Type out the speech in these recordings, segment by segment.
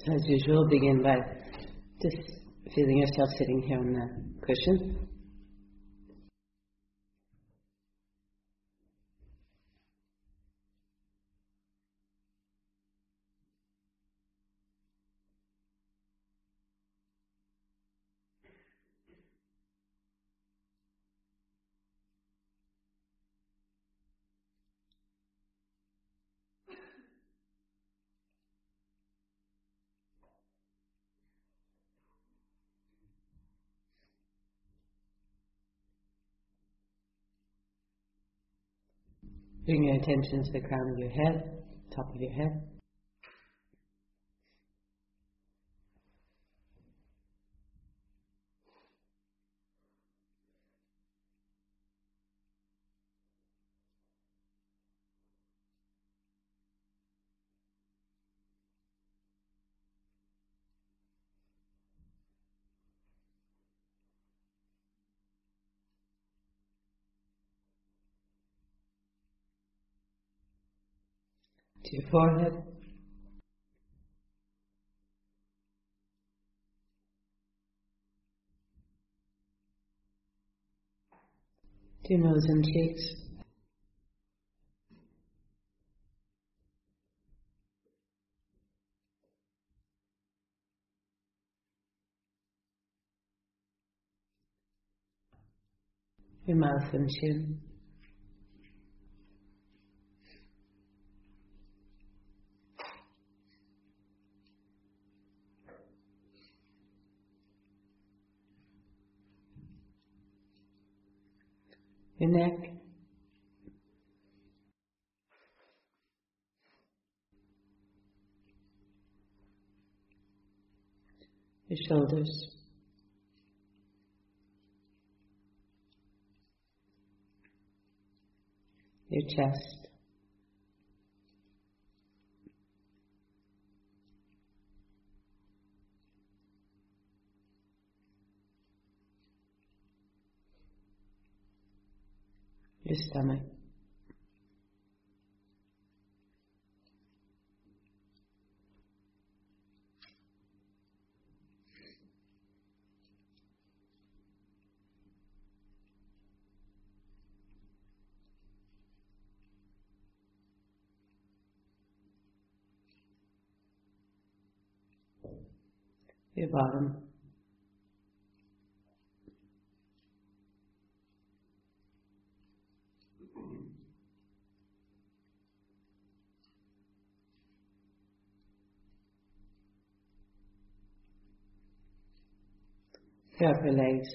As usual, begin by just feeling yourself sitting here on the cushion. Bring your attention to the crown of your head, top of your head. To your forehead. To your nose and cheeks. Your mouth and chin. Your neck. Your shoulders. Your chest. Your stomach. Your bottom. Your upper legs.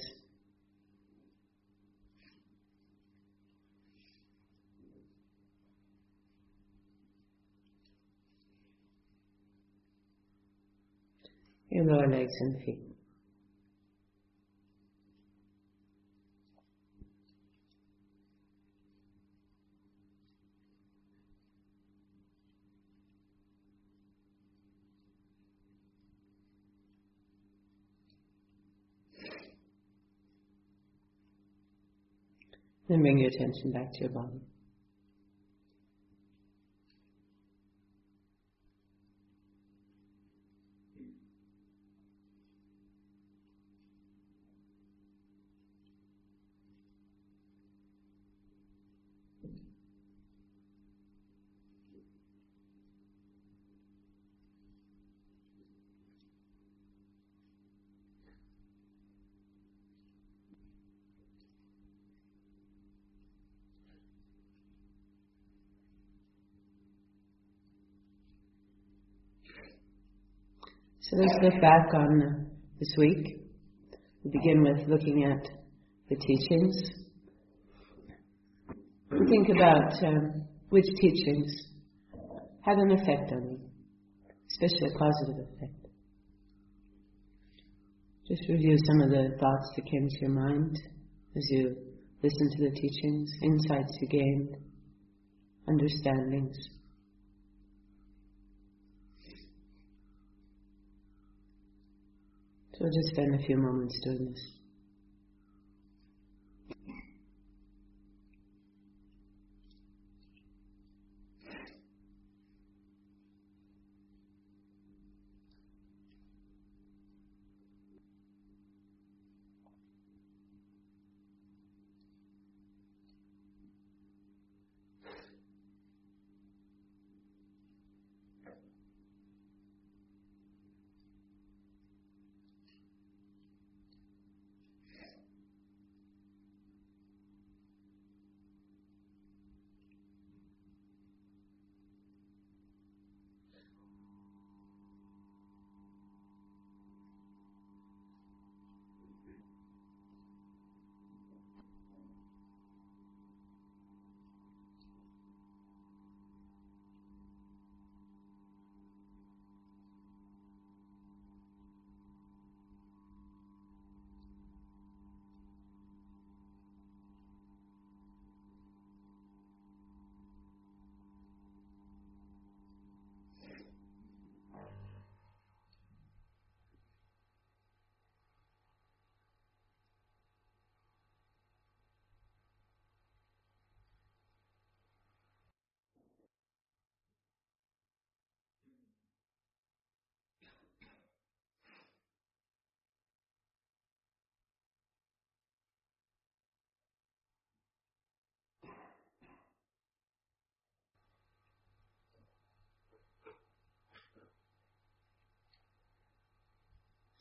Your lower legs and feet. Then bring your attention back to your body. So let's look back on this week. We begin with looking at the teachings. Think about which teachings had an effect on you, especially a positive effect. Just review some of the thoughts that came to your mind as you listened to the teachings, insights you gained, understandings. So we'll just spend a few moments doing this.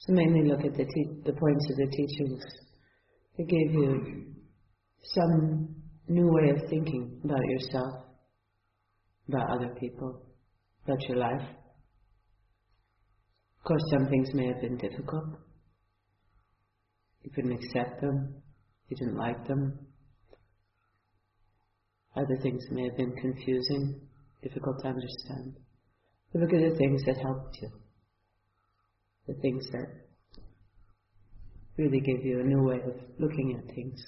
mainly look at the points of the teachings. It gave you some new way of thinking about yourself, about other people, about your life. Of course, some things may have been difficult. You couldn't accept them. You didn't like them. Other things may have been confusing, difficult to understand. But look at the things that helped you. The things that really give you a new way of looking at things.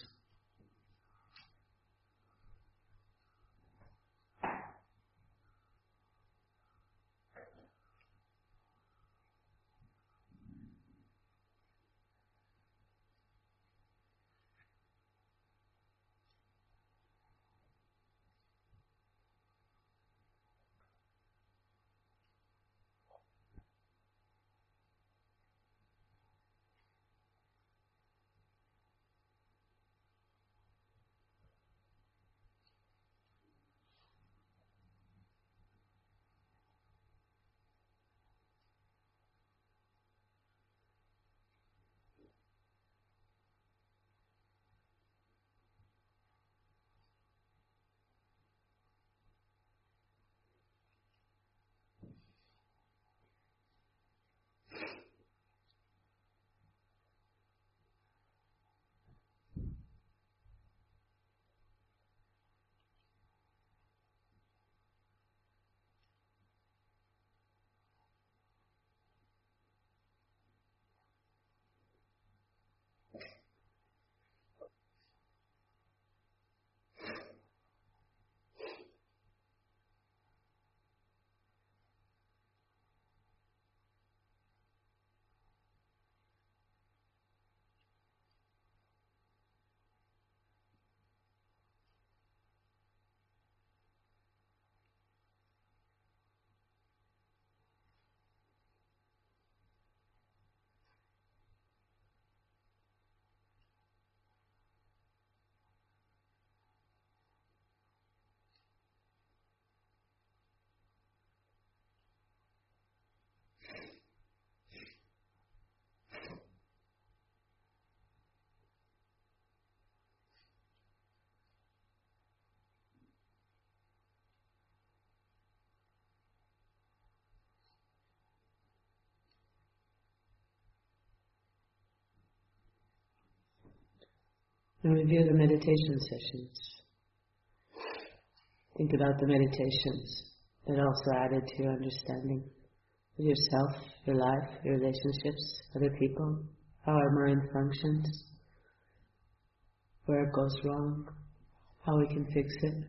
And review the meditation sessions. Think about the meditations that also added to your understanding of yourself, your life, your relationships, other people, how our mind functions, where it goes wrong, how we can fix it.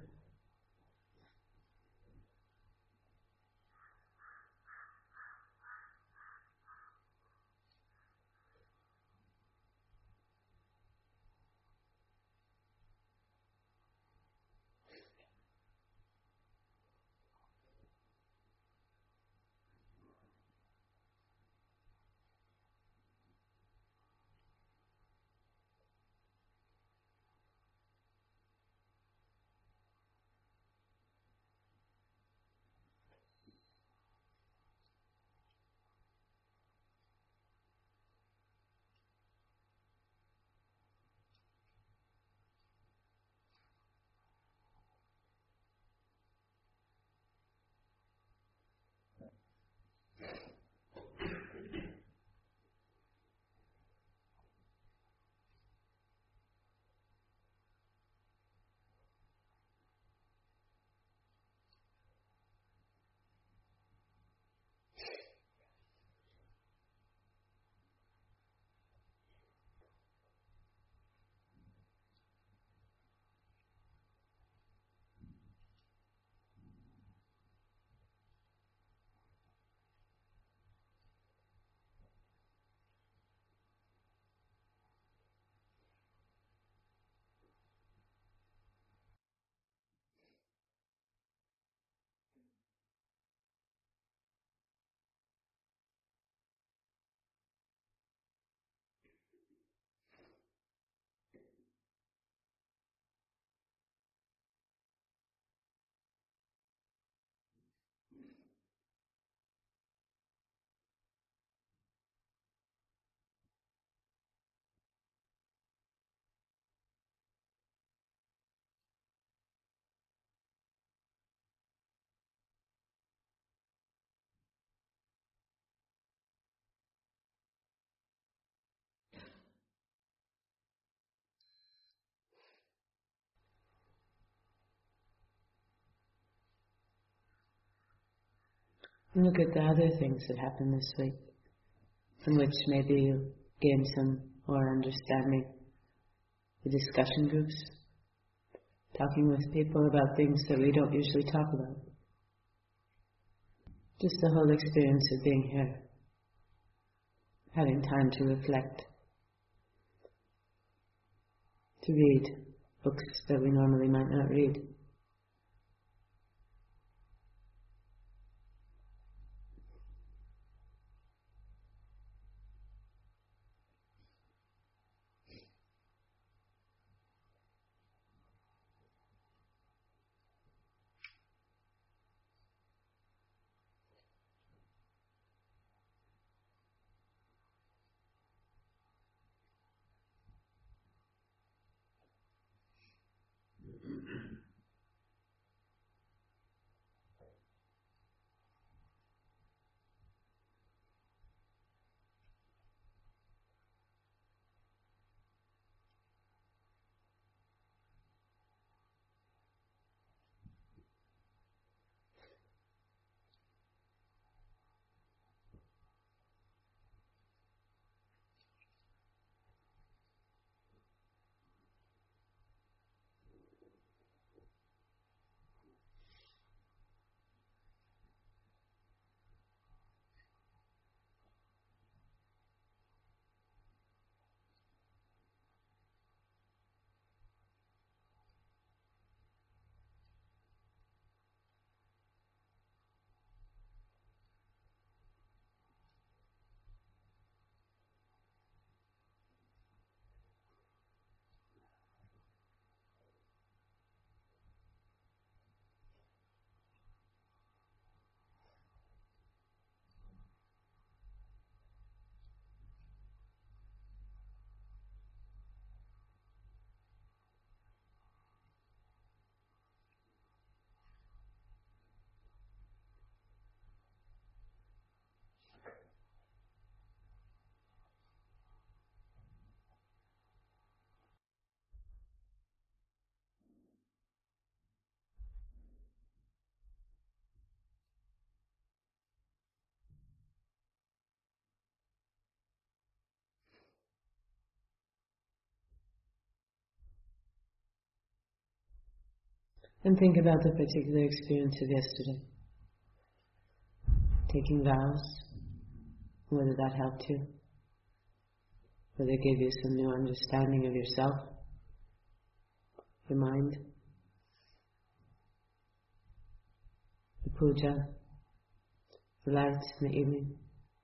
And look at the other things that happened this week, in which maybe you gain some more understanding. The discussion groups, talking with people about things that we don't usually talk about. Just the whole experience of being here, having time to reflect, to read books that we normally might not read. And think about the particular experience of yesterday. Taking vows, whether that helped you, whether it gave you some new understanding of yourself, your mind, the puja, the lights in the evening.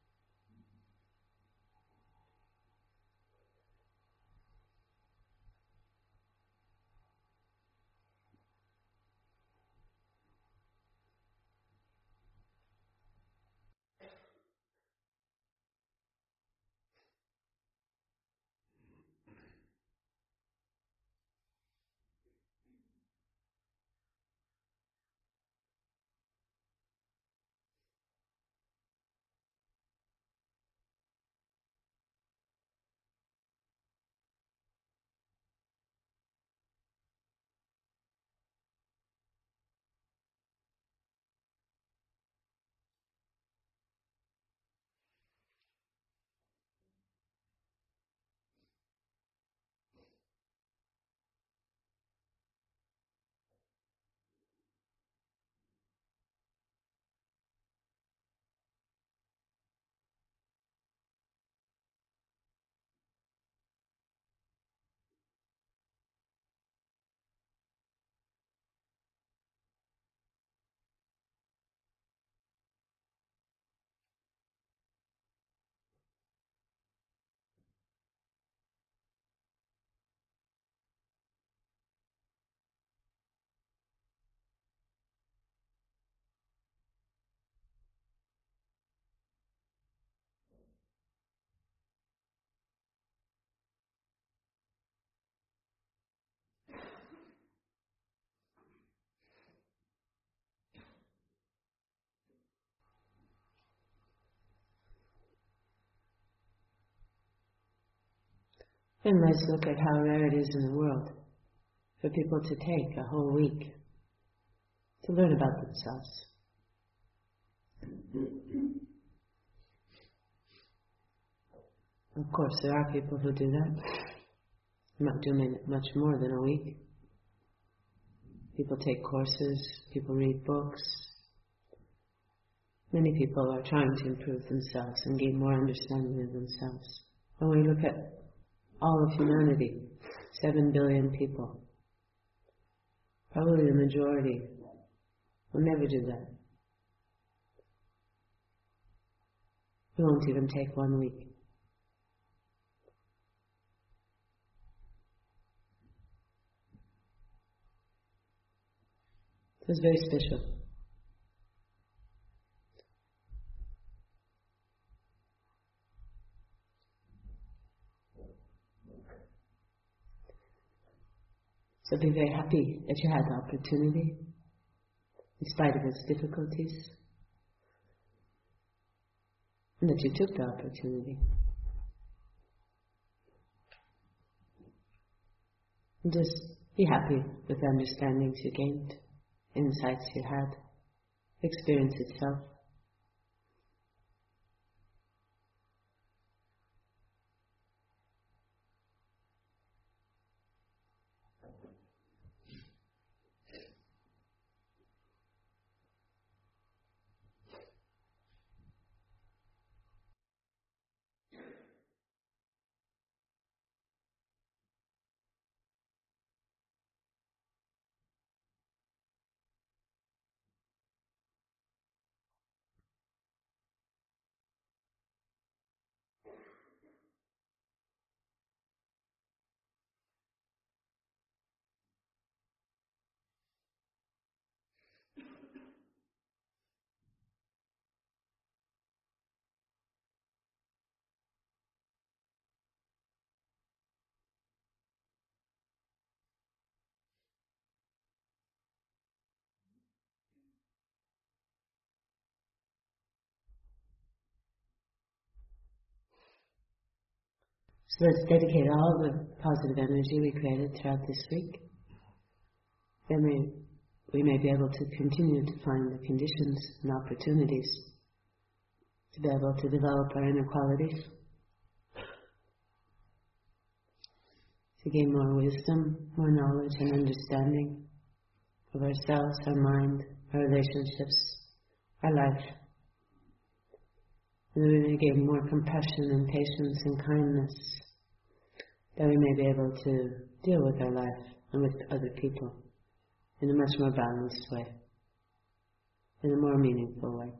And let's look at how rare it is in the world for people to take a whole week to learn about themselves, Of course, there are people who do that. Not doing much more than a week. People take courses, people read books. Many people are trying to improve themselves and gain more understanding of themselves. When we look at all of humanity, 7 billion people, probably the majority will never do that. It won't even take 1 week. It was very special. So be very happy that you had the opportunity, in spite of its difficulties, and that you took the opportunity. And just be happy with the understandings you gained, insights you had, experience itself. So let's dedicate all the positive energy we created throughout this week. Then we may be able to continue to find the conditions and opportunities to be able to develop our inner qualities, to gain more wisdom, more knowledge and understanding of ourselves, our mind, our relationships, our life. And that we may gain more compassion and patience and kindness, that we may be able to deal with our life and with other people in a much more balanced way, in a more meaningful way.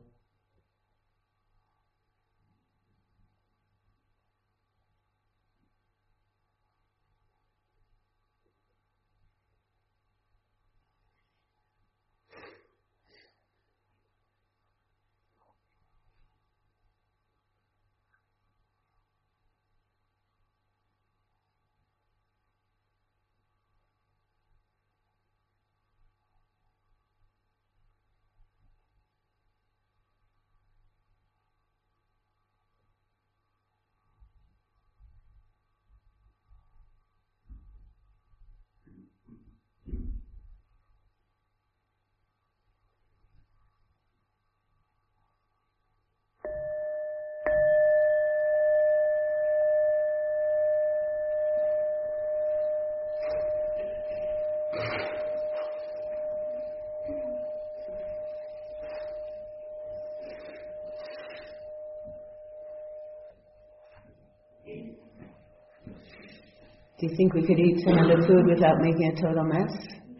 Do you think we could eat some of the food without making a total mess?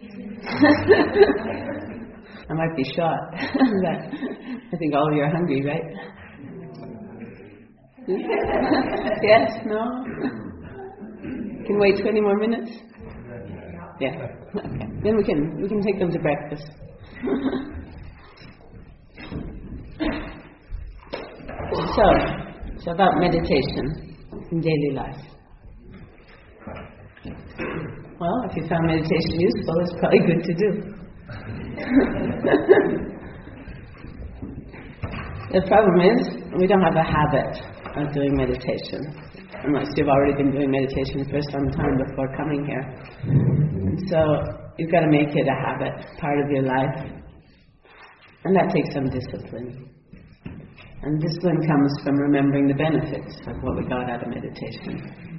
I might be shocked. I think all of you are hungry, right? Yes? No? Can wait 20 more minutes? Yeah. Okay. Then we can take them to breakfast. So about meditation in daily life. Well, if you found meditation useful, it's probably good to do. The problem is, we don't have a habit of doing meditation, unless you've already been doing meditation for some time before coming here. So, you've got to make it a habit, part of your life. And that takes some discipline. And discipline comes from remembering the benefits of what we got out of meditation.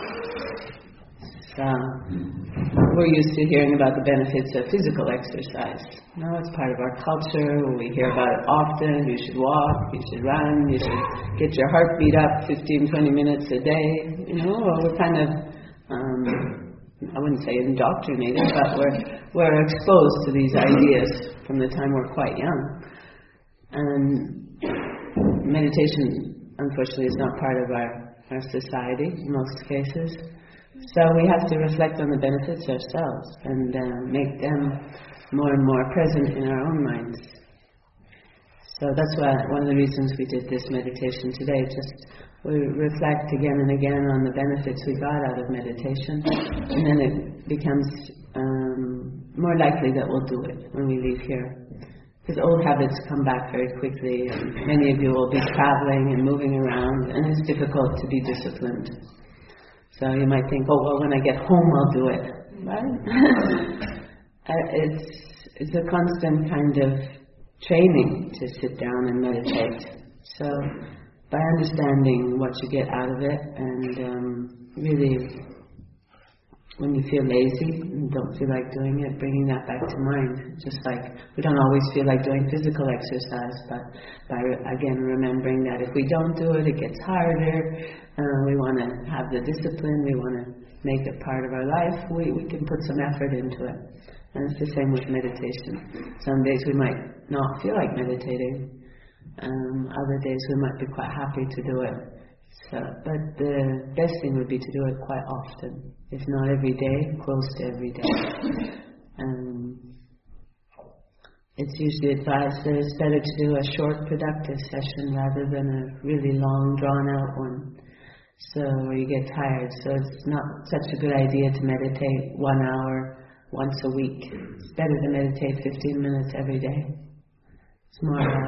So, we're used to hearing about the benefits of physical exercise. No, it's part of our culture. We hear about it often. You should walk, you should run, you should get your heartbeat up 15, 20 minutes a day. We're kind of, I wouldn't say indoctrinated, but we're exposed to these ideas from the time we're quite young. And meditation, unfortunately, is not part of our society in most cases. So we have to reflect on the benefits ourselves and make them more and more present in our own minds. So that's one of the reasons we did this meditation today. We reflect again and again on the benefits we got out of meditation, and then it becomes more likely that we'll do it when we leave here. Because old habits come back very quickly, and many of you will be traveling and moving around, and it's difficult to be disciplined. So you might think, when I get home I'll do it, right? It's a constant kind of training to sit down and meditate. So by understanding what you get out of it, and really, when you feel lazy and don't feel like doing it, bringing that back to mind. Just like we don't always feel like doing physical exercise, but by again remembering that if we don't do it, it gets harder. We want to have the discipline. We want to make it part of our life. We can put some effort into it. And it's the same with meditation. Some days we might not feel like meditating. Other days we might be quite happy to do it. But the best thing would be to do it quite often. If not every day, close to every day. It's usually advised that it's better to do a short, productive session rather than a really long, drawn-out one. So where you get tired. So it's not such a good idea to meditate 1 hour once a week. It's better to meditate 15 minutes every day. It's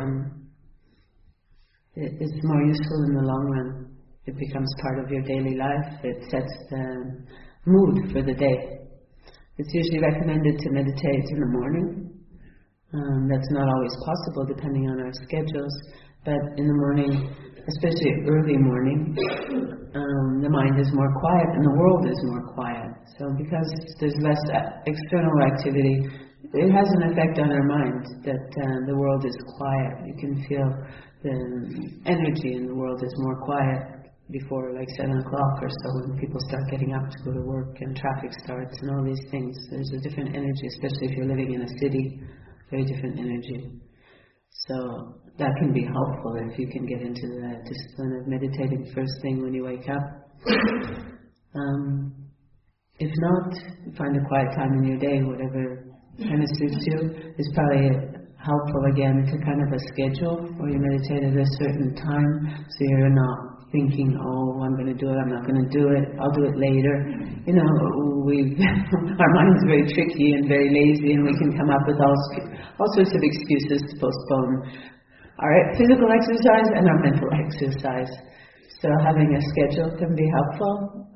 more useful in the long run. It becomes part of your daily life. It sets the mood for the day. It's usually recommended to meditate in the morning. That's not always possible depending on our schedules, but in the morning, especially early morning, the mind is more quiet and the world is more quiet. So because there's less external activity, it has an effect on our mind that the world is quiet. You can feel the energy in the world is more quiet before like 7 o'clock or so, when people start getting up to go to work and traffic starts and all these things. There's a different energy, especially if you're living in a city, very different energy. So that can be helpful if you can get into the discipline of meditating first thing when you wake up. If not, find a quiet time in your day, whatever kind of suits you. It's probably helpful again to kind of a schedule where you meditate at a certain time, so you're not thinking, I'm going to do it, I'm not going to do it, I'll do it later. Our mind's very tricky and very lazy, and we can come up with all sorts of excuses to postpone our physical exercise and our mental exercise. So having a schedule can be helpful,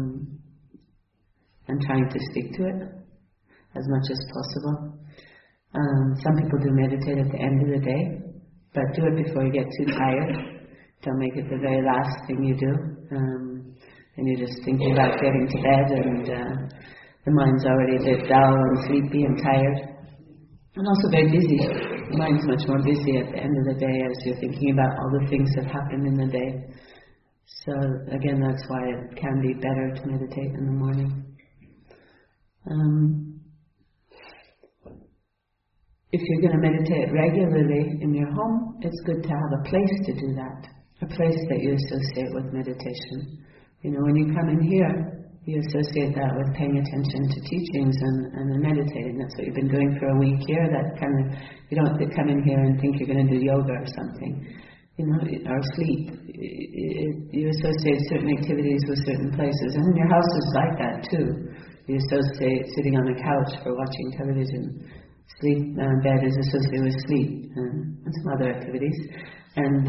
and trying to stick to it as much as possible. Some people do meditate at the end of the day, but do it before you get too tired. Don't make it the very last thing you do. And you're just thinking about getting to bed, and the mind's already a bit dull and sleepy and tired. And also very busy. The mind's much more busy at the end of the day as you're thinking about all the things that happen in the day. So again, that's why it can be better to meditate in the morning. If you're going to meditate regularly in your home, it's good to have a place to do that. A place that you associate with meditation. When you come in here, you associate that with paying attention to teachings and meditating. That's what you've been doing for a week here. That kind of, you don't have to come in here and think you're going to do yoga or something, or sleep. You associate certain activities with certain places, and your house is like that too. You associate sitting on the couch for watching television. Bed is associated with sleep and some other activities. And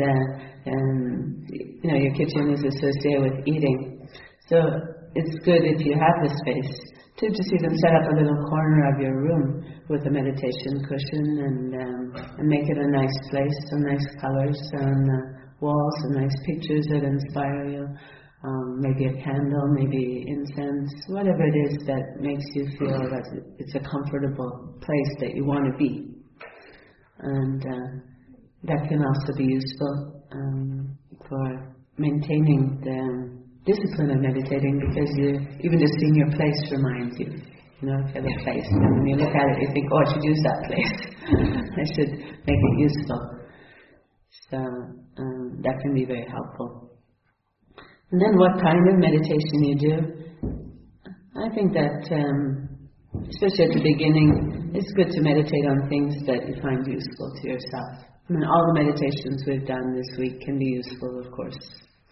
your kitchen is associated with eating. So it's good if you have the space to see them set up a little corner of your room with a meditation cushion and make it a nice place, some nice colors on the walls, some nice pictures that inspire you, maybe a candle, maybe incense, whatever it is that makes you feel that it's a comfortable place that you want to be. And that can also be useful for maintaining the discipline of meditating, because even just seeing your place reminds you, if you have a place, and when you look at it you think, oh, I should use that place. I should make it useful. So that can be very helpful. And then what kind of meditation you do? I think that, especially at the beginning, it's good to meditate on things that you find useful to yourself. I mean, all the meditations we've done this week can be useful, of course.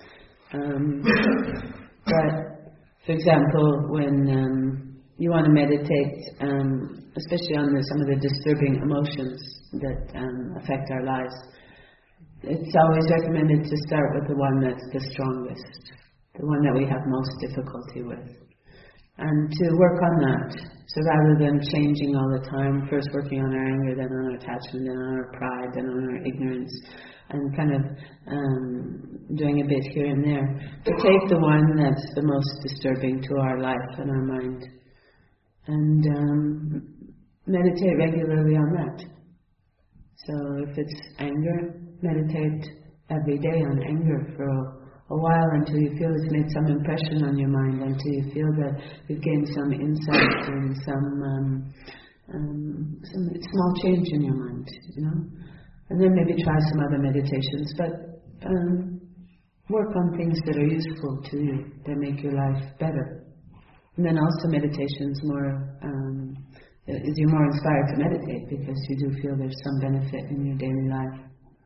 But, for example, when you want to meditate, especially on some of the disturbing emotions that affect our lives, it's always recommended to start with the one that's the strongest, the one that we have most difficulty with, and to work on that. So rather than changing all the time, first working on our anger, then on our attachment, then on our pride, then on our ignorance, and kind of doing a bit here and there, to take the one that's the most disturbing to our life and our mind, and meditate regularly on that. So if it's anger, meditate every day on anger for a while, until you feel it's made some impression on your mind, until you feel that you've gained some insight and some small change in your mind, And then maybe try some other meditations, but work on things that are useful to you, that make your life better. And then also meditation's you're more inspired to meditate because you do feel there's some benefit in your daily life.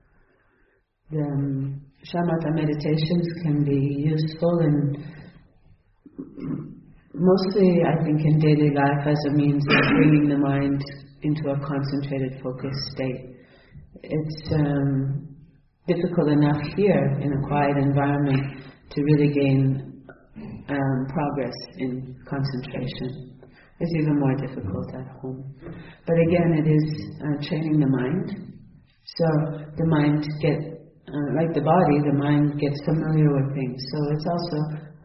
The shamatha meditations can be useful mostly, I think, in daily life as a means of bringing the mind into a concentrated, focused state. It's difficult enough here in a quiet environment to really gain progress in concentration. It's even more difficult at home. But again, it is training the mind. So the mind like the body, the mind gets familiar with things. So it's also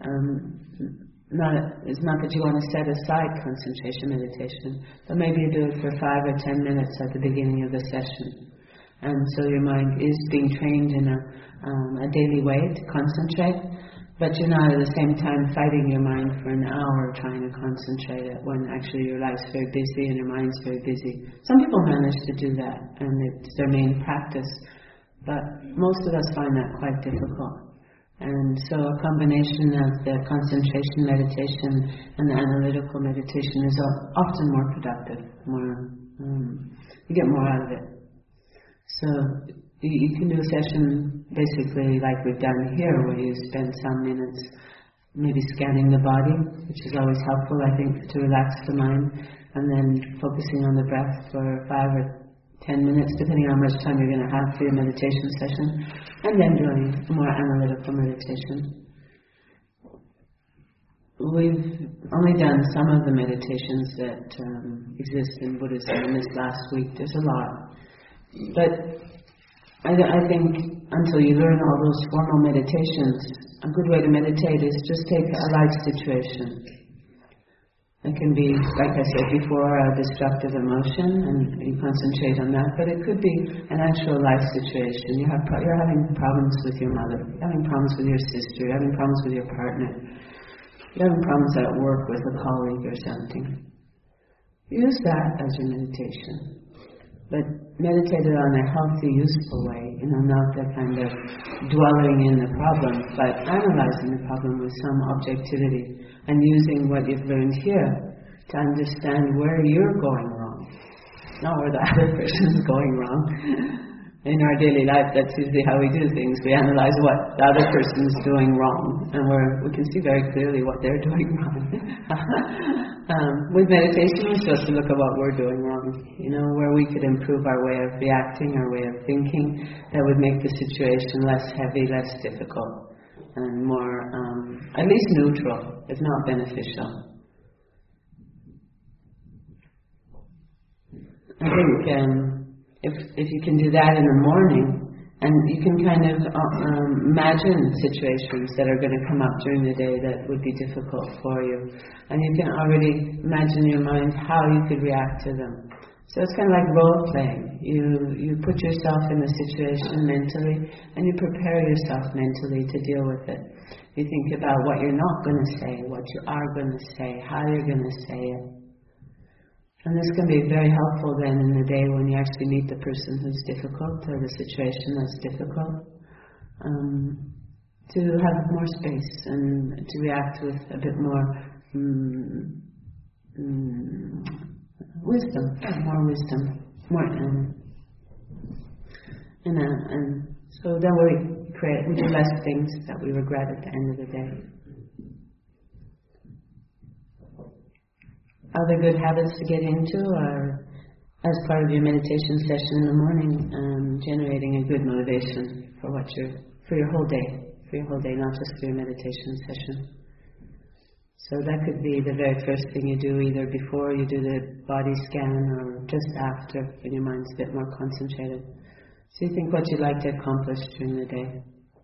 it's not that you want to set aside concentration meditation, but maybe you do it for 5 or 10 minutes at the beginning of the session. And so your mind is being trained in a daily way to concentrate, but you're not at the same time fighting your mind for an hour trying to concentrate it when actually your life's very busy and your mind's very busy. Some people manage to do that, and it's their main practice, but most of us find that quite difficult. And so a combination of the concentration meditation and the analytical meditation is often more productive, you get more out of it. So you can do a session basically like we've done here, where you spend some minutes maybe scanning the body, which is always helpful, I think, to relax the mind, and then focusing on the breath for 5 or 10 minutes, depending on how much time you're going to have for your meditation session, and then doing a more analytical meditation. We've only done some of the meditations that exist in Buddhism in this last week. There's a lot. But I think until you learn all those formal meditations, a good way to meditate is just take a life situation. It can be, like I said before, a destructive emotion, and you concentrate on that. But it could be an actual life situation. You're having problems with your mother. You're having problems with your sister. You're having problems with your partner. You're having problems at work with a colleague or something. Use that as your meditation. But meditate it on a healthy, useful way. Not the kind of dwelling in the problem, but analyzing the problem with some objectivity, and using what you've learned here to understand where you're going wrong, not where the other person's going wrong. In our daily life, that's usually how we do things. We analyze what the other person's doing wrong, and we can see very clearly what they're doing wrong. With meditation, we're supposed to look at what we're doing wrong, where we could improve our way of reacting, our way of thinking, that would make the situation less heavy, less difficult, and more, at least neutral, if not beneficial. I think if you can do that in the morning, and you can kind of imagine situations that are going to come up during the day that would be difficult for you, and you can already imagine in your mind how you could react to them. So it's kind of like role playing. You put yourself in the situation mentally, and you prepare yourself mentally to deal with it. You think about what you're not going to say, what you are going to say, how you're going to say it. And this can be very helpful then in the day when you actually meet the person who's difficult or the situation that's difficult, to have more space and to react with a bit more wisdom, and so then we do less things that we regret at the end of the day. Other good habits to get into are, as part of your meditation session in the morning, generating a good motivation for your whole day, not just for your meditation session. So that could be the very first thing you do, either before you do the body scan or just after, when your mind's a bit more concentrated. So you think what you'd like to accomplish during the day.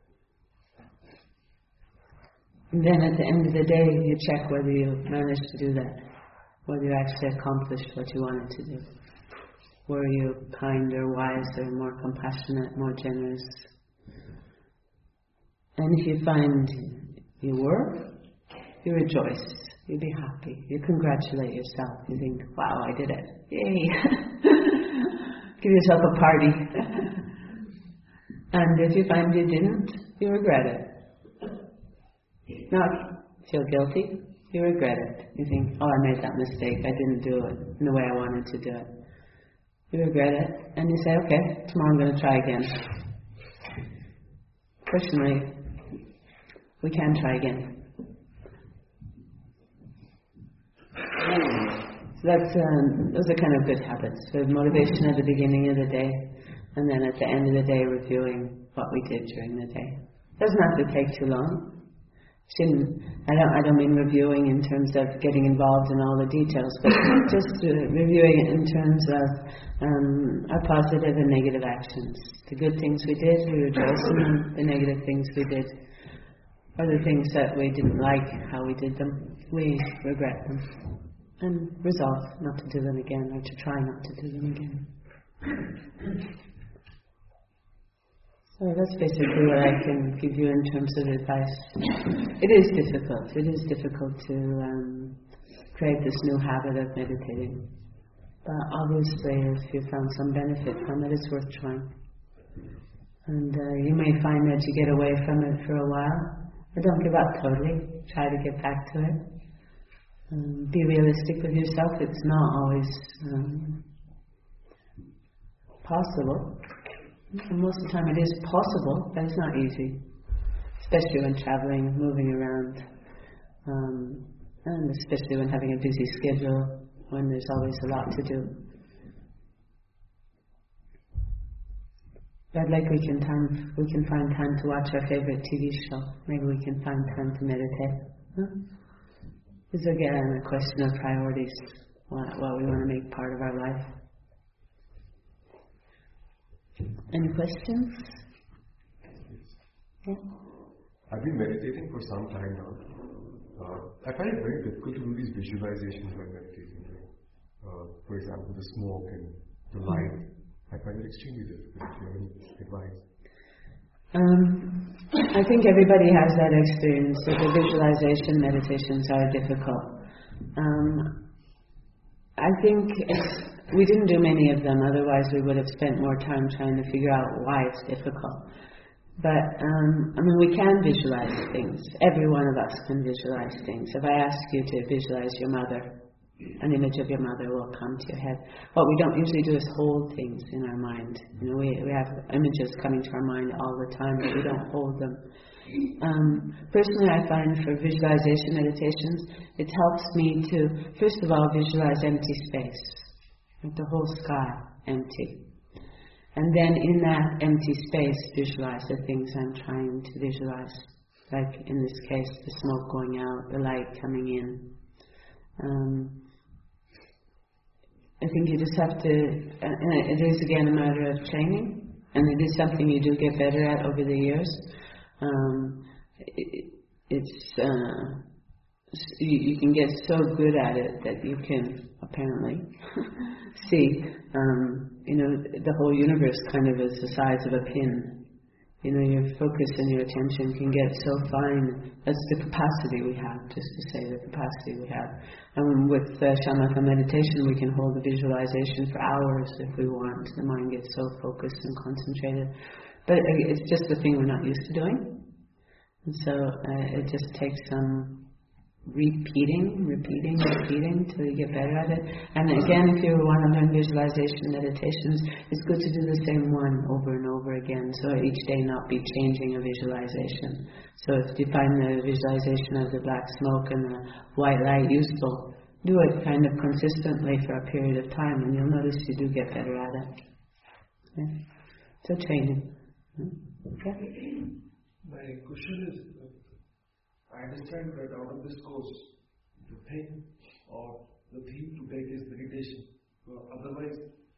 And then at the end of the day, you check whether you managed to do that. Whether you actually accomplished what you wanted to do. Were you kinder, wiser, more compassionate, more generous? And if you find you were, you rejoice, you be happy, you congratulate yourself, you think, wow, I did it, yay! Give yourself a party. And if you find you didn't, you regret it. Not feel guilty. You regret it. You think, oh, I made that mistake. I didn't do it in the way I wanted to do it. You regret it, and you say, okay, tomorrow I'm going to try again. Personally, we can try again. So those are kind of good habits. So motivation at the beginning of the day, and then at the end of the day, reviewing what we did during the day. It doesn't have to take too long. I don't mean reviewing in terms of getting involved in all the details, but just reviewing it in terms of our positive and negative actions. The good things we did, we rejoice in them. The negative things we did, or the things that we didn't like how we did them, we regret them. And resolve not to do them again, or to try not to do them again. So that's basically what I can give you in terms of advice. It is difficult. It is difficult to create this new habit of meditating. But obviously, if you found some benefit from it, it's worth trying. And you may find that you get away from it for a while. But don't give up totally. Try to get back to it. Be realistic with yourself. It's not always possible. And most of the time it is possible, but it's not easy. Especially when traveling, moving around. And especially when having a busy schedule, when there's always a lot to do. But like we can find time to watch our favorite TV show. Maybe we can find time to meditate. Huh? This is again a question of priorities, what we want to make part of our life. Any questions? Yeah. I've been meditating for some time now. I find it very difficult to do these visualizations when meditating. For example, the smoke and the light. I find it extremely difficult. If you have any advice? I think everybody has that experience, that the visualization meditations are difficult. I think we didn't do many of them, otherwise we would have spent more time trying to figure out why it's difficult. But, we can visualize things. Every one of us can visualize things. If I ask you to visualize your mother, an image of your mother will come to your head. What we don't usually do is hold things in our mind. We have images coming to our mind all the time, but we don't hold them. Personally, I find for visualization meditations, it helps me to, first of all, visualize empty space, like the whole sky empty. And then in that empty space, visualize the things I'm trying to visualize. Like in this case, the smoke going out, the light coming in. I think you just have to, and it is again a matter of training, and it is something you do get better at over the years. You can get so good at it that you can apparently see, the whole universe kind of is the size of a pin. Your focus and your attention can get so fine. That's the capacity we have, just to say the capacity we have. And with shamatha meditation, we can hold the visualization for hours if we want. The mind gets so focused and concentrated. But it's just the thing we're not used to doing. And so it just takes some repeating till you get better at it. And again, if you want to learn visualization meditations, it's good to do the same one over and over again, so each day not be changing a visualization. So if you find the visualization of the black smoke and the white light useful, do it kind of consistently for a period of time, and you'll notice you do get better at it. Yeah. So training. Okay. My question is, I understand that out of this course, the thing or the theme to take is meditation. Otherwise,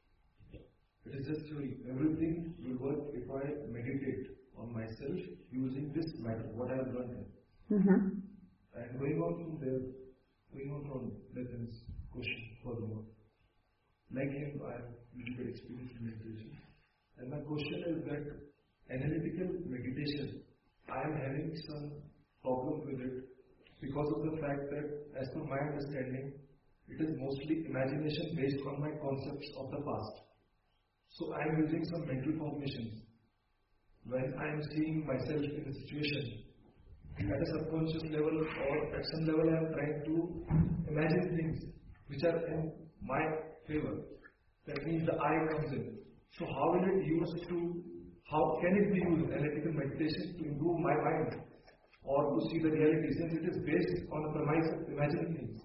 it is just theory. Everything will work if I meditate on myself using this method, what I have learned here. Mm-hmm. And going on from Nathan's question furthermore. Like him, I have a little bit experience in meditation. And my question is that analytical meditation, I am having some problem with it because of the fact that, as per my understanding, it is mostly imagination based on my concepts of the past. So I am using some mental formations. When I am seeing myself in a situation, at a subconscious level or at some level I am trying to imagine things which are in my favor. That means the I comes in. So how can it be used, analytical meditation, to improve my mind? Or to see the reality, since it is based on the premise of imagining things?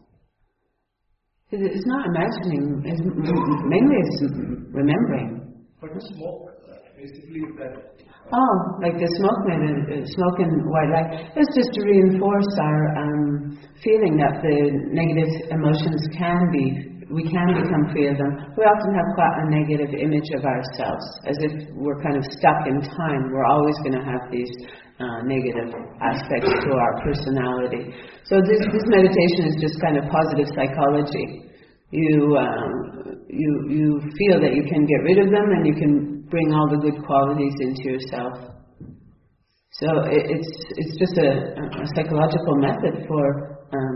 It's not imagining, mainly it's remembering. But the smoke, basically that... like the smoke and white light. It's just to reinforce our feeling that the negative emotions we can become free of them. We often have quite a negative image of ourselves, as if we're kind of stuck in time. We're always going to have these negative aspects to our personality. So this meditation is just kind of positive psychology. You feel that you can get rid of them and you can bring all the good qualities into yourself. So it's just a psychological method for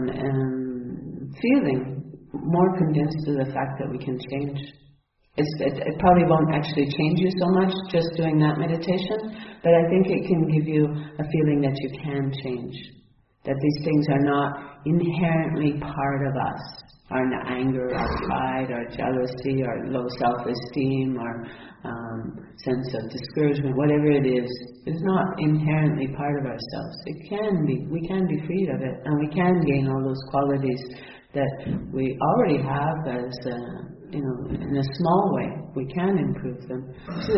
feeling more convinced to the fact that we can change. It probably won't actually change you so much just doing that meditation, but I think it can give you a feeling that you can change, that these things are not inherently part of us. Our anger, our pride, our jealousy, our low self-esteem, our sense of discouragement, whatever it is not inherently part of ourselves. It can be. We can be freed of it, and we can gain all those qualities that we already have as in a small way. We can improve them. So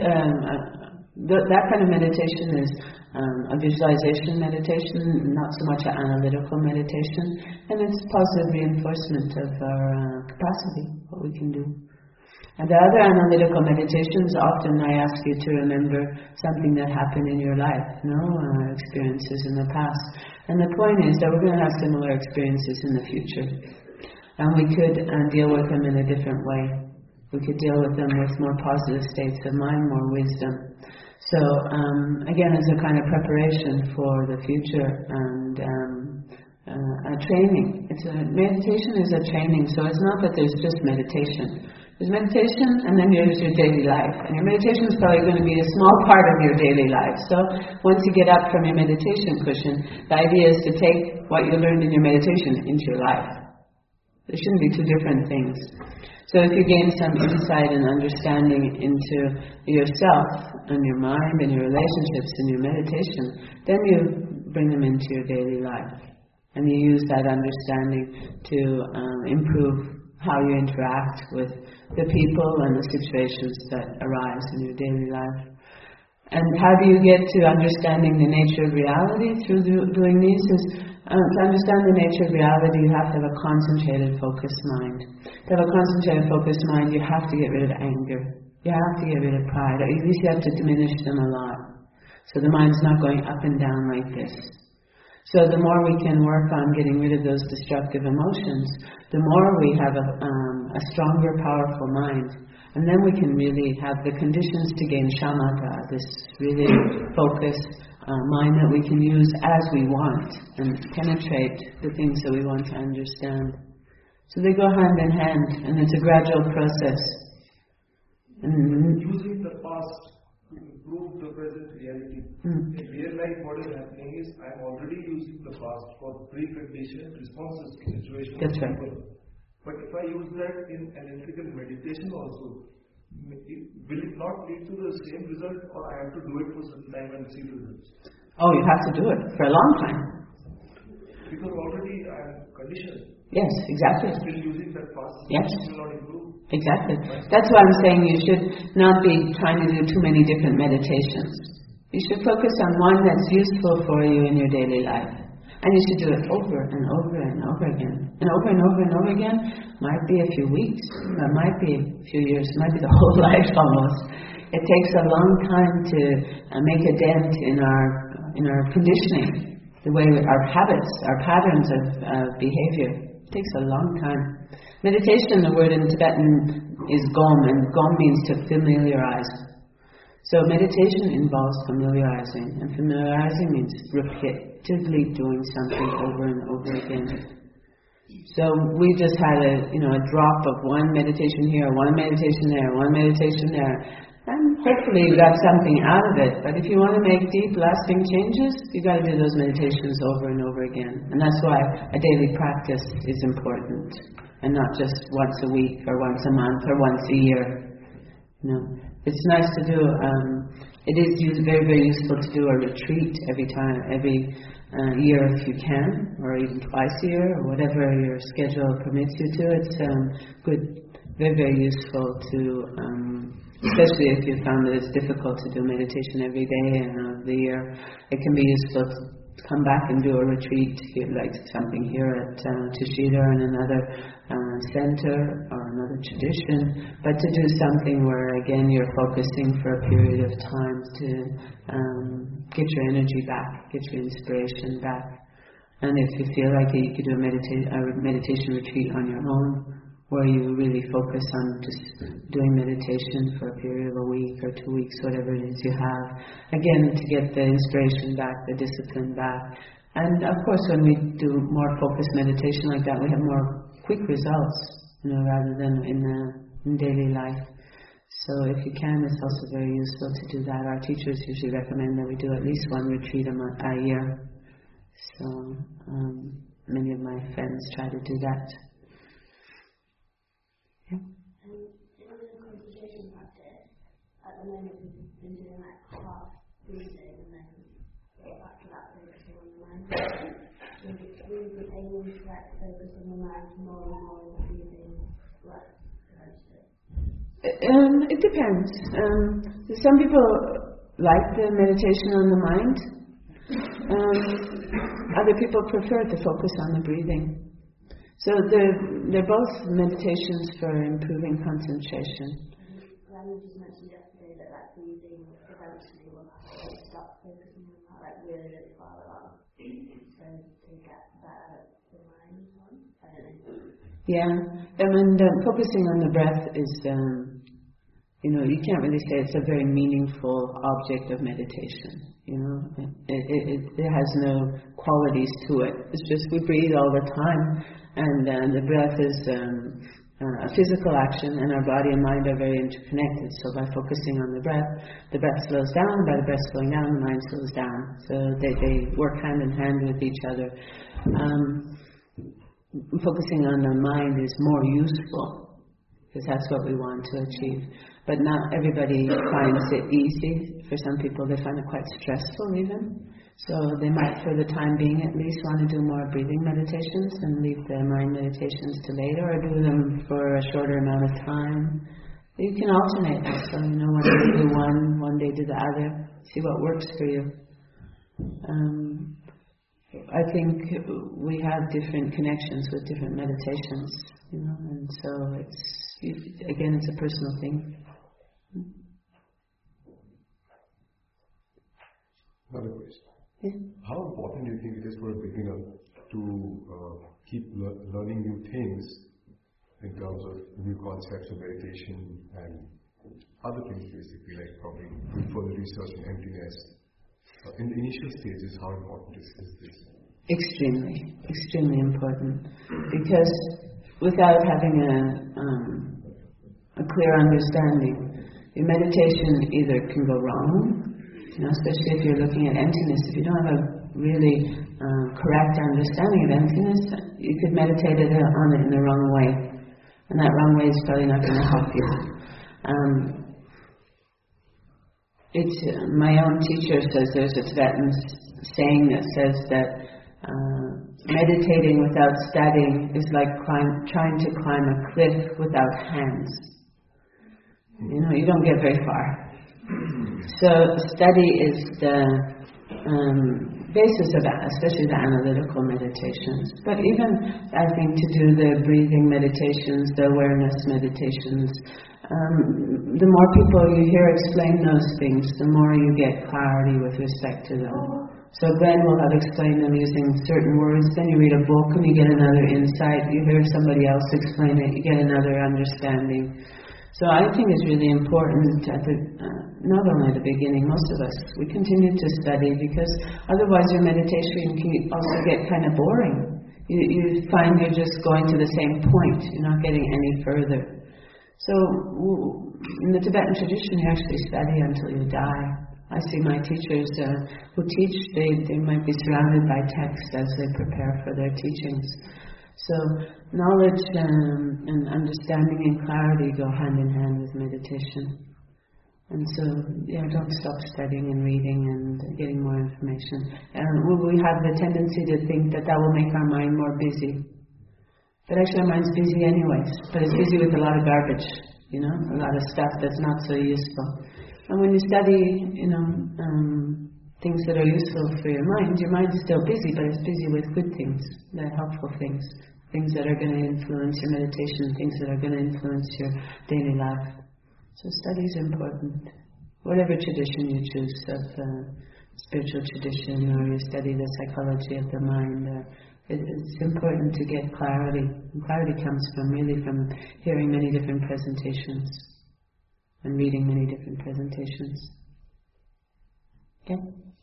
that kind of meditation is a visualization meditation, not so much an analytical meditation, and it's positive reinforcement of our capacity, what we can do. And the other analytical meditations, often I ask you to remember something that happened in your life, experiences in the past. And the point is that we're going to have similar experiences in the future. And we could deal with them in a different way. We could deal with them with more positive states of mind, more wisdom. So, again, as a kind of preparation for the future and a training. Meditation is a training, so it's not that there's just meditation. There's meditation, and then there's your daily life. And your meditation is probably going to be a small part of your daily life. So once you get up from your meditation cushion, the idea is to take what you learned in your meditation into your life. There shouldn't be two different things. So if you gain some insight and understanding into yourself and your mind and your relationships in your meditation, then you bring them into your daily life. And you use that understanding to improve how you interact with the people and the situations that arise in your daily life. And how do you get to understanding the nature of reality through doing these? To understand the nature of reality, you have to have a concentrated, focused mind. To have a concentrated, focused mind, you have to get rid of anger. You have to get rid of pride. Or at least you have to diminish them a lot. So the mind's not going up and down like this. So the more we can work on getting rid of those destructive emotions, the more we have a stronger, powerful mind. And then we can really have the conditions to gain shamatha, this really focused mind that we can use as we want and penetrate the things that we want to understand. So they go hand in hand, and it's a gradual process. And using the past to improve the present reality. In real life, what is happening is I'm already using the past for preconditioned responses to situations. That's right. But if I use that in analytical meditation also, will it not lead to the same result, or I have to do it for some time and see the results? Oh, you have to do it for a long time. Because already I am conditioned. Yes, exactly. Still using that past, yes. Will not improve. Exactly. That's why I'm saying you should not be trying to do too many different meditations. You should focus on one that's useful for you in your daily life. And you should do it over and over and over again. And over and over and over again might be a few weeks, it might be a few years, it might be the whole life almost. It takes a long time to make a dent in our conditioning, the way our habits, our patterns of behavior. It takes a long time. Meditation, the word in Tibetan is gom, and gom means to familiarize. So meditation involves familiarizing, and familiarizing means repeatedly doing something over and over again. So we just had a drop of one meditation here, one meditation there, one meditation there, and hopefully you got something out of it. But if you want to make deep, lasting changes, you got to do those meditations over and over again. And that's why a daily practice is important, and not just once a week or once a month or once a year. It's nice to do. It is very, very useful to do a retreat every year if you can, or even twice a year, or whatever your schedule permits you to. It's good, very, very useful to, especially if you found that it's difficult to do meditation every day of the year. It can be useful to come back and do a retreat, like something here at Tushita or in another center or another tradition, but to do something where again you're focusing for a period of time to get your energy back, get your inspiration back. And if you feel like it, you could do a meditation retreat on your own, where you really focus on just doing meditation for a period of a week or 2 weeks, whatever it is you have. Again, to get the inspiration back, the discipline back. And of course, when we do more focused meditation like that, we have more quick results, rather than in daily life. So if you can, it's also very useful to do that. Our teachers usually recommend that we do at least one retreat a year. So many of my friends try to do that. Concentration practice, at the moment we've been doing like half breathing and then get back to that focusing on the mind. We've been aiming to focus on the mind more and more in breathing less eventually. It depends. Some people like the meditation on the mind. Other people prefer to focus on the breathing. So they're both meditations for improving concentration. You just mentioned yesterday that breathing eventually will stop focusing on that really, really far along. So to get better the mind on, I don't know. Yeah, focusing on the breath is, you can't really say it's a very meaningful object of meditation. It has no qualities to it. It's just we breathe all the time. And the breath is a physical action, and our body and mind are very interconnected. So by focusing on the breath slows down. By the breath slowing down, the mind slows down. So they work hand in hand with each other. Focusing on the mind is more useful, because that's what we want to achieve. But not everybody finds it easy. For some people, they find it quite stressful even. So they might, for the time being at least, want to do more breathing meditations and leave the mind meditations to later, or do them for a shorter amount of time. You can alternate also, one day do one day do the other. See what works for you. I think we have different connections with different meditations, and so it's a personal thing. Another question. Yeah. How important do you think it is for a beginner to keep learning new things in terms of new concepts of meditation and other things, basically, like probably doing further research in emptiness? In the initial stages, how important is this? Extremely, extremely important. Because without having a clear understanding, your meditation either can go wrong, especially if you're looking at emptiness. If you don't have a really correct understanding of emptiness, you could meditate on it in the wrong way. And that wrong way is probably not going to help you. My own teacher says there's a Tibetan saying that says that meditating without studying is like trying to climb a cliff without hands. You don't get very far. So study is the basis of that, especially the analytical meditations. But even, I think, to do the breathing meditations, the awareness meditations, the more people you hear explain those things, the more you get clarity with respect to them. So Glenn will have explained them using certain words, then you read a book and you get another insight, you hear somebody else explain it, you get another understanding. So I think it's really important not only at the beginning, most of us, we continue to study, because otherwise your meditation can also get kind of boring. You find you're just going to the same point, you're not getting any further. So in the Tibetan tradition, you actually study until you die. I see my teachers who teach, they might be surrounded by text as they prepare for their teachings. So knowledge and understanding and clarity go hand in hand with meditation. And so, don't stop studying and reading and getting more information. We have the tendency to think that will make our mind more busy. But actually our mind's busy anyways. But it's busy with a lot of garbage, a lot of stuff that's not so useful. And when you study, things that are useful for your mind's still busy, but it's busy with good things, the helpful things. Things that are going to influence your meditation, things that are going to influence your daily life. So study is important. Whatever tradition you choose, of spiritual tradition, or you study the psychology of the mind, it's important to get clarity. And clarity comes from hearing many different presentations and reading many different presentations. Okay?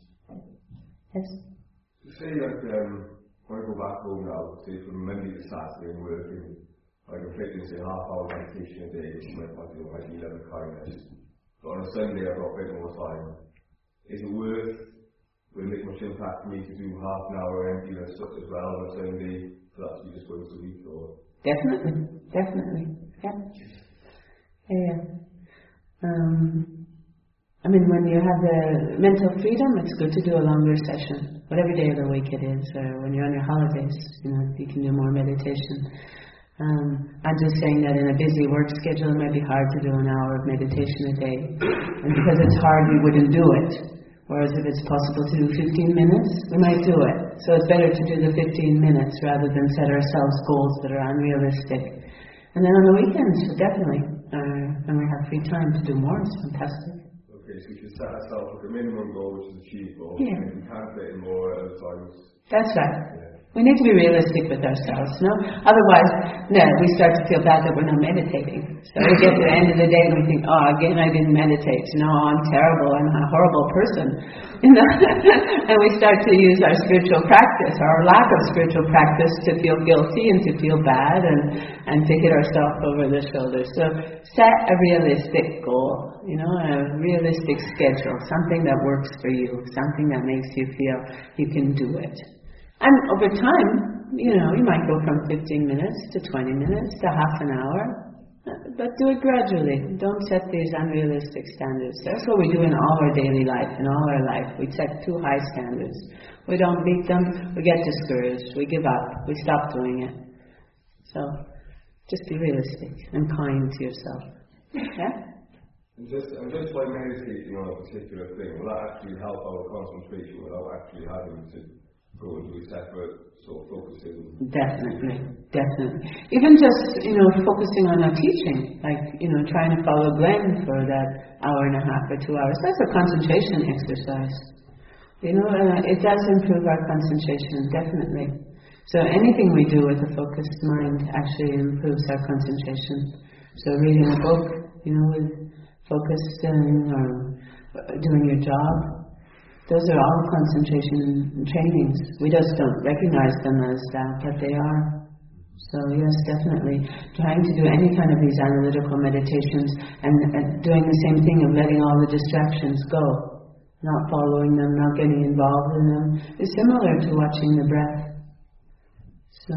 Yes? You say that when I go back home now, say from Monday to Saturday and working, I can fit in, say, half-hour meditation a day, which might be 11 kindness. But on a Sunday I've got a bit more time. Is it will it make much impact for me to do half an hour emptiness as well on a Sunday, so that's just once a week, or? Definitely. Yeah. When you have the mental freedom, it's good to do a longer session. Whatever day of the week it is, or when you're on your holidays, you can do more meditation. I'm just saying that in a busy work schedule, it might be hard to do an hour of meditation a day. And because it's hard, we wouldn't do it. Whereas if it's possible to do 15 minutes, we might do it. So it's better to do the 15 minutes rather than set ourselves goals that are unrealistic. And then on the weekends, definitely, when we have free time to do more, it's fantastic. Okay, so we should set ourselves like a minimum goal which is achievable, yeah. And if we can't fit in more at other times. That's right. Yeah. We need to be realistic with ourselves, no? Otherwise, we start to feel bad that we're not meditating. So we get to the end of the day and we think, again I didn't meditate. I'm terrible, I'm a horrible person. And we start to use our spiritual practice, our lack of spiritual practice, to feel guilty and to feel bad and to hit ourselves over the shoulder. So set a realistic goal, a realistic schedule, something that works for you, something that makes you feel you can do it. And over time, you might go from 15 minutes to 20 minutes to half an hour, but do it gradually. Don't set these unrealistic standards. That's what we do in all our daily life, in all our life. We set too high standards. We don't meet them, we get discouraged, we give up, we stop doing it. So, just be realistic and kind to yourself. Yeah? And just by meditating on a particular thing, will that actually help our concentration without actually having to go into a separate sort of focusing? Definitely. Even just, focusing on our teaching, like, trying to follow Glenn for that hour and a half or 2 hours, that's a concentration exercise. It does improve our concentration, definitely. So anything we do with a focused mind actually improves our concentration. So reading a book, with focusing or doing your job, those are all concentration trainings. We just don't recognize them as that, but they are. So yes, definitely. Trying to do any kind of these analytical meditations and doing the same thing of letting all the distractions go, not following them, not getting involved in them, is similar to watching the breath. So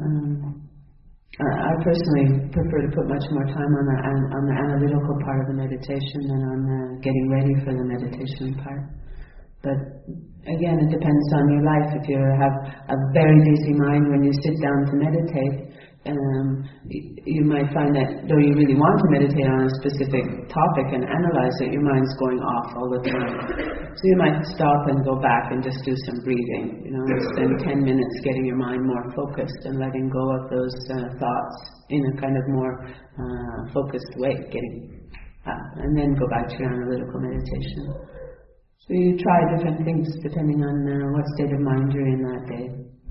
I personally prefer to put much more time on the analytical part of the meditation than on the getting ready for the meditation part. But again, it depends on your life. If you have a very busy mind when you sit down to meditate, you might find that though you really want to meditate on a specific topic and analyze it, your mind's going off all the time. So you might stop and go back and just do some breathing, and spend 10 minutes getting your mind more focused and letting go of those thoughts in a kind of more focused way, and then go back to your analytical meditation. So you try different things depending on what state of mind you're in that day.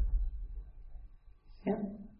Yeah?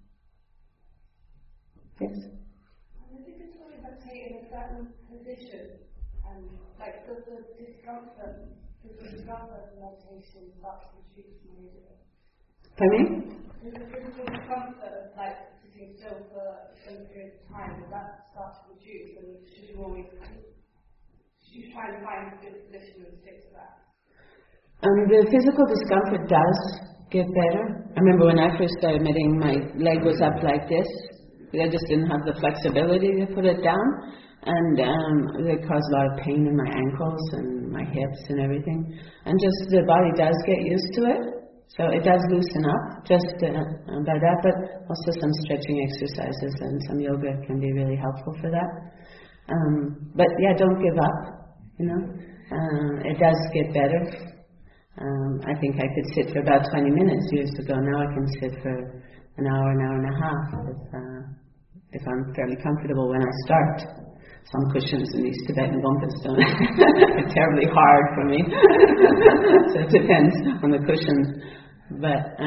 Yes? I think it's really meditate in a certain position, and does the discomfort of meditation start to reduce when you do it? Pardon me? Does the physical discomfort of sitting still for some period of time, does that start to reduce, and should you always try and find a good position and stick to that? The physical discomfort does get better. I remember when I first started meditating, my leg was up like this. I just didn't have the flexibility to put it down, and it caused a lot of pain in my ankles and my hips and everything. And just the body does get used to it, so it does loosen up just by that. But also some stretching exercises and some yoga can be really helpful for that. But yeah, don't give up. It does get better. I think I could sit for about 20 minutes years ago. Now I can sit for an hour and a half if I'm fairly comfortable when I start. Some cushions in these Tibetan Gompas are terribly hard for me. So it depends on the cushion. But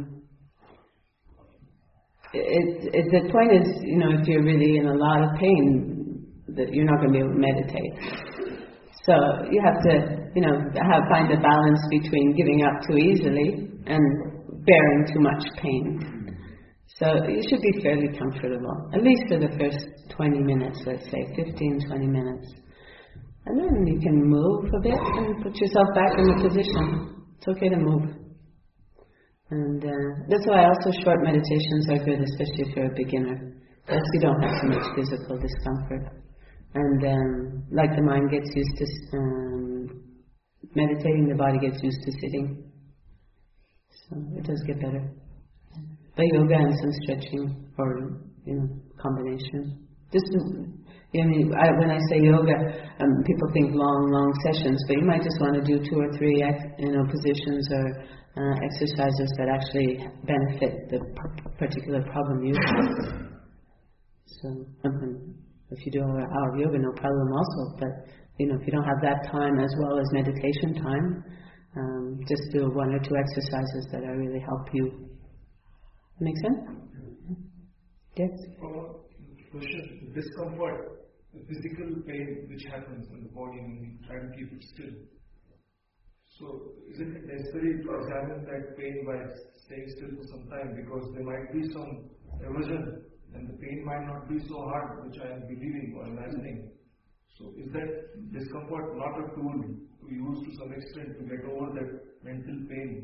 the point is, if you're really in a lot of pain, that you're not going to be able to meditate. So you have to, find a balance between giving up too easily and bearing too much pain. So you should be fairly comfortable, at least for the first 20 minutes, let's say, 15, 20 minutes. And then you can move a bit and put yourself back in the position. It's okay to move. And that's why also short meditations are good, especially if you're a beginner. Because you don't have too much physical discomfort. And like the mind gets used to meditating, the body gets used to sitting. So it does get better. But yoga and some stretching or combination. When I say yoga, people think long sessions, but you might just want to do 2 or 3 positions or exercises that actually benefit the particular problem you have. So if you do an hour of yoga, no problem also. But if you don't have that time as well as meditation time, just do 1 or 2 exercises that really help you. Make sense? Yes? Question: discomfort, the physical pain which happens in the body when we try to keep it still. So, isn't it necessary to examine that pain by staying still for some time, because there might be some aversion and the pain might not be so hard, which I am believing or imagining. So, is that discomfort not a tool to use to some extent to get over that mental pain?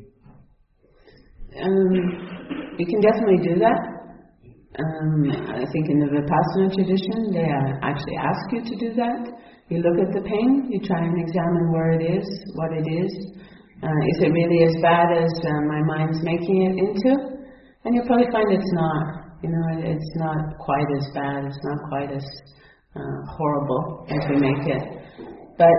You can definitely do that. I think in the Vipassana tradition, they actually ask you to do that. You look at the pain, you try and examine where it is, what it is. Is it really as bad as my mind's making it into? And you'll probably find it's not. It's not quite as bad. It's not quite as horrible as we make it. But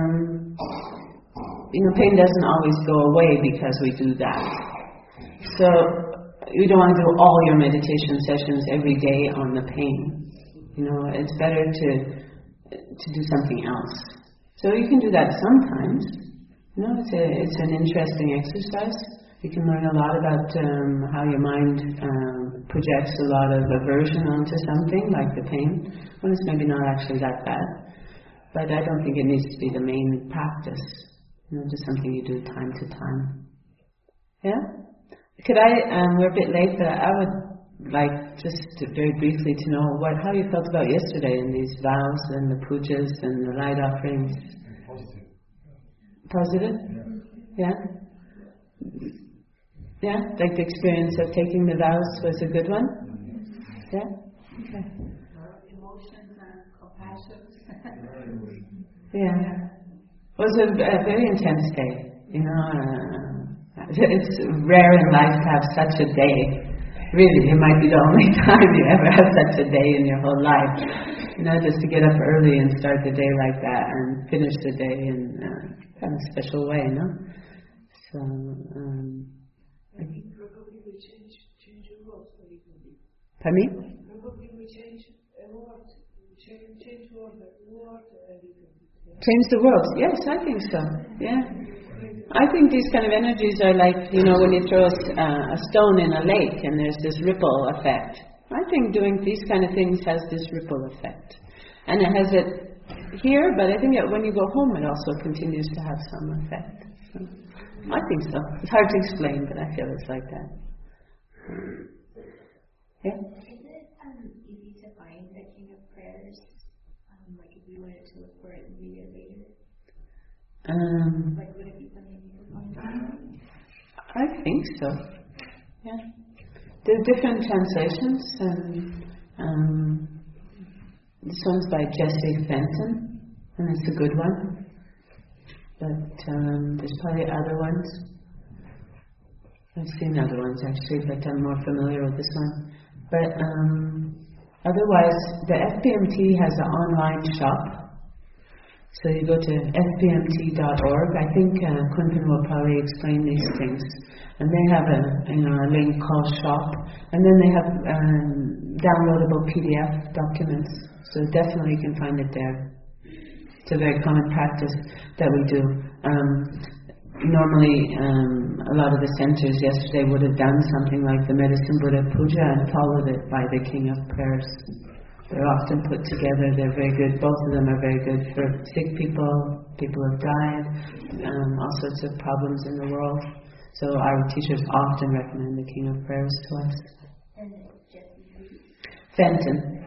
pain doesn't always go away because we do that. So you don't want to do all your meditation sessions every day on the pain. It's better to do something else. So you can do that sometimes. It's an interesting exercise. You can learn a lot about how your mind projects a lot of aversion onto something, like the pain, when it's maybe not actually that bad. But I don't think it needs to be the main practice. Just something you do time to time. Yeah? Could I, we're a bit late, but I would like just very briefly to know how you felt about yesterday in these vows and the pujas and the light offerings. Positive? Yeah? Yeah? Like the experience of taking the vows was a good one? Yeah? Okay. Emotions and compassion. Yeah. It was a very intense day. It's rare in life to have such a day. Really, it might be the only time you ever have such a day in your whole life. Just to get up early and start the day like that and finish the day in kind of special way, So, I think probably we change the world a little bit. Pardon me? Probably we change a lot, change the word a little bit. Change the world. Yes, I think so. Yeah. I think these kind of energies are like, when you throw a stone in a lake and there's this ripple effect. I think doing these kind of things has this ripple effect. And it has it here, but I think that when you go home it also continues to have some effect. So, I think so. It's hard to explain, but I feel it's like that. Yeah? Is it easy to find the King of Prayers? Like if we wanted to look for it and read it later? Would it be something you could find? I think so. Yeah. There are different translations. This one's by Jesse Fenton, and it's a good one. But there's probably other ones. I've seen other ones actually, but I'm more familiar with this one. But otherwise, the FBMT has an online shop. So you go to fbmt.org. I think Quentin will probably explain these things. And they have a link called Shop. And then they have downloadable PDF documents. So definitely you can find it there. It's a very common practice that we do. Normally, a lot of the centers yesterday would have done something like the Medicine Buddha Puja and followed it by the King of Prayers. They're often put together. They're very good. Both of them are very good for sick people, people who have died, all sorts of problems in the world. So our teachers often recommend the King of Prayers to us. And it's Jesse Fenton.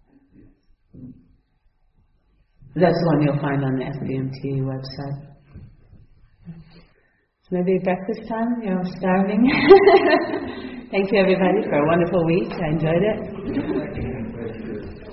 That's the one you'll find on the FBMT website. So maybe breakfast time, you're starving. Thank you everybody for a wonderful week. I enjoyed it.